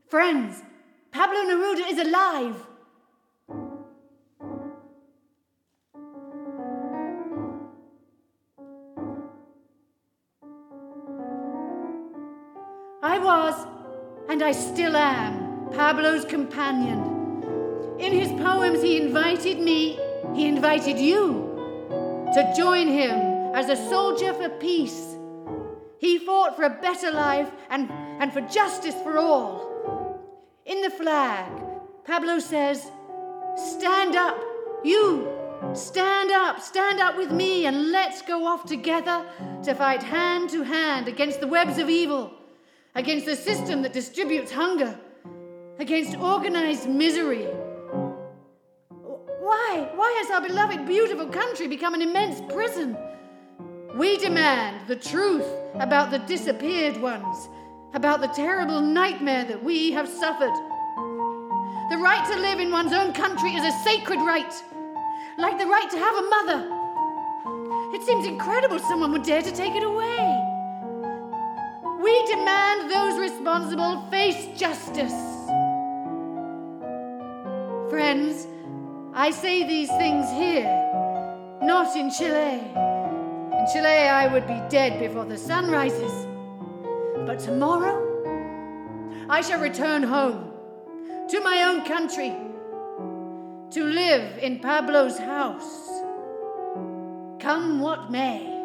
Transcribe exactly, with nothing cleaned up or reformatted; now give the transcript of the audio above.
Friends, Pablo Neruda is alive. I was, and I still am, Pablo's companion. In his poems, he invited me, he invited you, to join him as a soldier for peace. He fought for a better life and, and for justice for all. In the flag, Pablo says, stand up, you, stand up, stand up with me, and let's go off together to fight hand to hand against the webs of evil, against the system that distributes hunger, against organized misery. Why? Why has our beloved, beautiful country become an immense prison? We demand the truth about the disappeared ones, about the terrible nightmare that we have suffered. The right to live in one's own country is a sacred right, like the right to have a mother. It seems incredible someone would dare to take it away. We demand those responsible face justice. Friends, I say these things here, not in Chile. In Chile, I would be dead before the sun rises. But tomorrow, I shall return home, to my own country, to live in Pablo's house, come what may.